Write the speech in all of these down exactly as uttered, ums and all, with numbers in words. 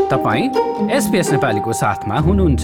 तपाईं एसपीएस नेपालीको साथमा हुनुहुन्छ।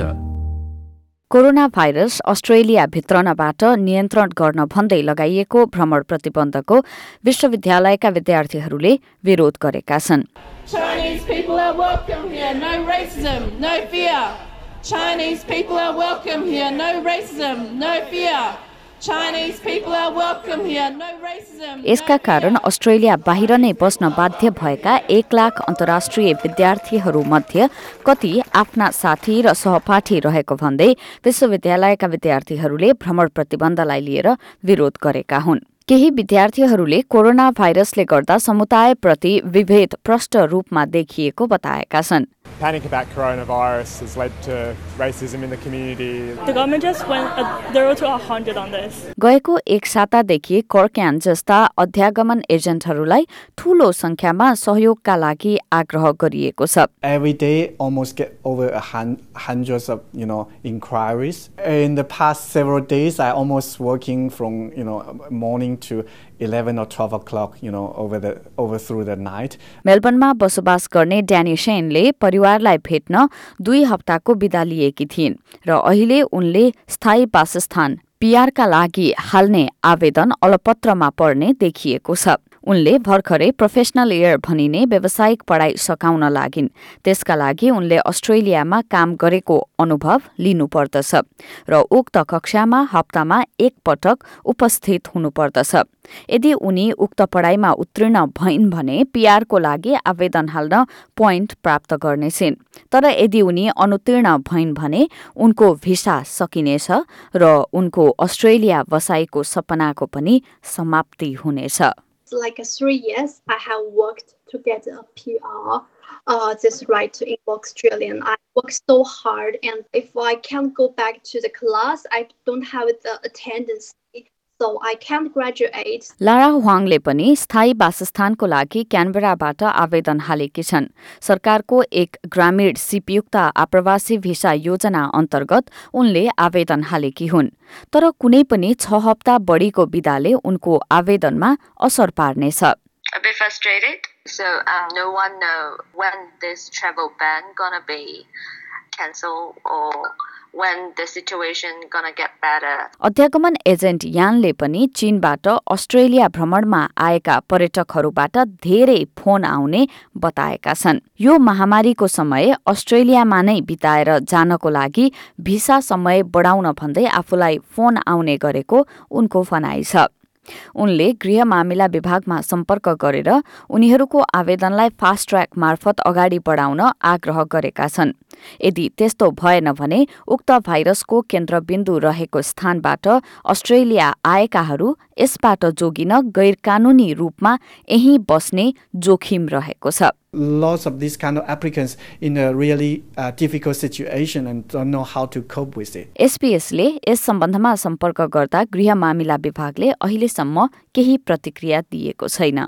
कोरोना भाइरस अस्ट्रेलिया भित्रनबाट नियन्त्रण गर्न भन्दै लगाइएको भ्रमण प्रतिबन्धको विश्वविद्यालयका विद्यार्थीहरूले विरोध गरेका छन्। Chinese people are welcome here, no racism, no fear. Chinese people are welcome here, no racism, no fear. Chinese people are welcome here, no racism. यसका कारण अस्ट्रेलिया बाहिर नै बस्न बाध्य भएका एक लाख अन्तर्राष्ट्रिय विद्यार्थीहरू मध्ये कति आफ्ना साथी र सहपाठी रहेको भन्दै विश्वविद्यालयका विद्यार्थीहरूले भ्रमण प्रतिबन्धलाई लिएर विरोध गरेका हुन्। केही विद्यार्थीहरूले कोरोना भाइरसले गर्दा समुदायप्रति विभेद प्रष्ट रूपमा देखिएको बताएका छन्। Panic about coronavirus has led to racism in the community. The government just went a zero to a hundred on this. गएको एक सातादेखि कर्क्यान जस्ता अध्यागमन एजेन्टहरूलाई ठूलो संख्यामा सहयोगका लागि आग्रह गरिएको छ। Every day, almost get over a hun- hundreds of you know inquiries. In the past several days, I almost working from you know morning to eleven or twelve o'clock, you know, over the over through the night. मेलबर्नमा बसोबास गर्ने ड्यानी शेनले परिवारलाई भेट्न दुई हप्ताको बिदा लिएकी थिइन् र अहिले उनले स्थायी वासस्थान पीआरका लागि हाल्ने आवेदन अलपत्रमा पर्ने देखिएको छ। उनले भर्खरै प्रोफेसनल इयर भनिने व्यावसायिक पढाइ सकाउन लागिन्। त्यसका लागि उनले अस्ट्रेलियामा काम गरेको अनुभव लिनुपर्दछ र उक्त कक्षामा हप्तामा एक पटक उपस्थित हुनुपर्दछ। यदि उनी उक्त पढाइमा उत्तीर्ण भइन् भने पीआरको लागि आवेदन हाल्न पोइन्ट प्राप्त गर्नेछिन्। तर यदि उनी अनुत्तीर्ण भइन् भने उनको भिसा सकिनेछ र उनको अस्ट्रेलिया बसाइको सपनाको पनि समाप्ति हुनेछ। Like a three years, I have worked to get a P R, uh, this right to in Australian. I worked so hard, and if I can't go back to the class, I don't have the attendance, so I can't graduate. Lara ह्वाङले पनि स्थायी वासस्थानको लागि क्यानबेराबाट आवेदन हालेकी छन्। सरकारको एक ग्रामीण सिपयुक्त आप्रवासी visa योजना अन्तर्गत उनले आवेदन हालेकी हुन्। तर कुनै पनि छ हप्ता बढीको बिदाले उनको आवेदनमा असर पार्नेछ। A bit frustrated, so um, no one know when this travel ban gonna be cancelled or when the situation gonna get better. अध्यागमन एजेन्ट यानले पनि चीनबाट अस्ट्रेलिया भ्रमणमा आएका पर्यटकहरूबाट धेरै फोन आउने बताएका छन्। यो महामारीको समय अस्ट्रेलियामा नै बिताएर जानको लागि भिसा समय बढाउन भन्दै आफूलाई फोन आउने गरेको उनको भनाइ छ। उनले गृह मामिला विभागमा सम्पर्क गरेर उनीहरूको आवेदनलाई फास्ट ट्र्याक मार्फत अगाडि बढाउन आग्रह गरेका छन्। यदि त्यस्तो भएन भने उक्त भाइरसको केन्द्रबिन्दु रहेको स्थानबाट अस्ट्रेलिया आएकाहरू यसबाट जोगिन गैरकानूनी रूपमा यही बस्ने जोखिम रहेको छ। Lots of these kind of applicants in a really uh, difficult situation and don't know how to cope with it. एसपीएसले यस सम्बन्धमा सम्पर्क गर्दा गृह मामिला विभागले अहिलेसम्म केही प्रतिक्रिया दिएको छैन।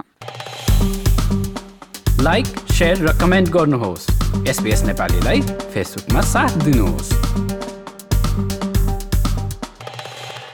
लाइक, शेयर र कमेन्ट गर्नुहोस्। एसपीएस नेपालीलाई फेसबुकमा साथ दिनुहोस्।